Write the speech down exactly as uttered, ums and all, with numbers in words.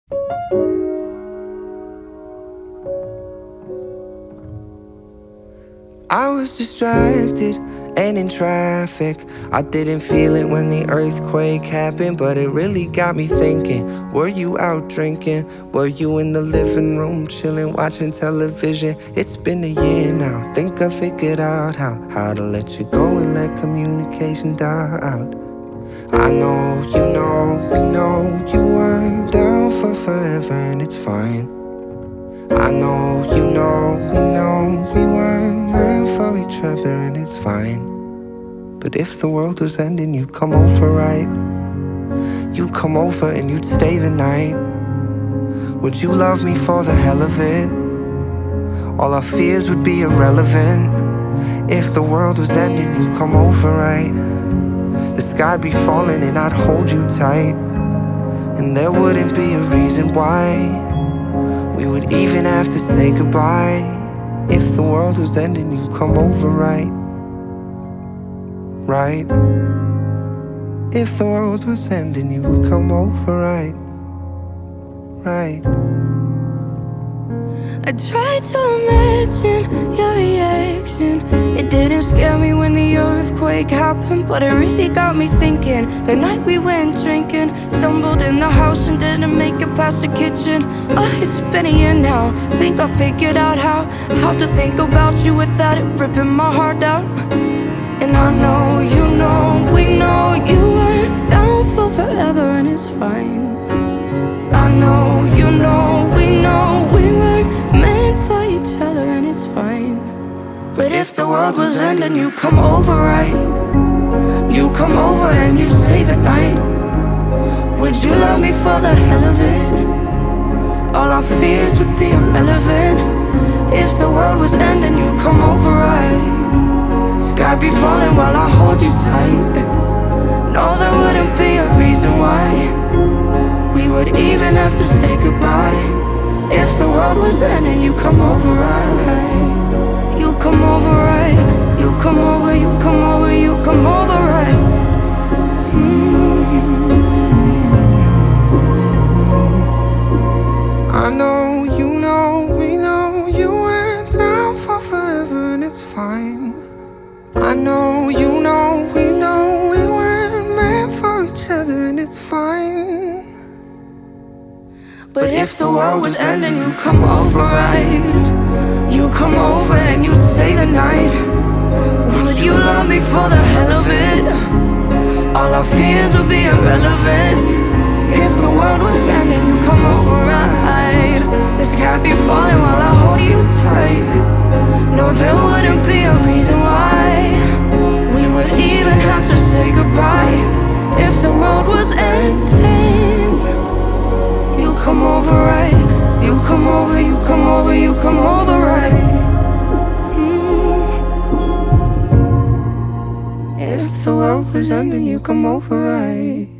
I was distracted and in traffic. I didn't feel it when the earthquake happened, but it really got me thinking. Were you out drinking? Were you in the living room chilling, watching television? It's been a year now. Think I figured out how How to let you go and let communication die out. I know, you know, we know you weren't down for forever, and it's fine. I know, you know, we know we weren't meant for each other, and it's fine. But if the world was ending, you'd come over, right? You'd come over and you'd stay the night. Would you love me for the hell of it? All our fears would be irrelevant. If the world was ending, you'd come over, right? The sky'd be falling and I'd hold you tight, and there wouldn't be a reason why we would even have to say goodbye. If the world was ending, you'd come over, right? Right? If the world was ending, you would come over, right? Right? I tried to imagine your reaction. It didn't scare me when the earthquake happened, but it really got me thinking. The night we went drinking, stumbled in the house and didn't make it past the kitchen. Oh, it's been a year now. Think I figured out how How to think about you without it ripping my heart out. And I know, you know, we know you weren't down for forever, and it's fine. I know, you know, we know we weren't meant for each other, and it's fine. But if the world was ending, you come over, right? You come over and you stay the night. Would you love me for the hell of it? All our fears would be irrelevant. If the world was ending, you come over, right? Sky be falling while I hold you tight. No, there wouldn't be a reason why we would even have to say goodbye. If the world was ending, you come over, right? You come over, right? You come over, you come over, you come over, right? Mm-hmm. I know, you know, we know you went down for forever, and it's fine. I know, you know, we know we weren't meant for each other, and it's fine. But if the world was ending, you come over, right? You come over and you'd stay the night. Would you love me for the hell of it? All our fears would be irrelevant. If the world was ending, you come over, right? The sky be falling while I hold you tight. No, there wouldn't be a reason why we would even have to say goodbye. If the world was ending, you come over, right? You come over, you come over, you come over, right? Mm. If the world was ending, you come over, right?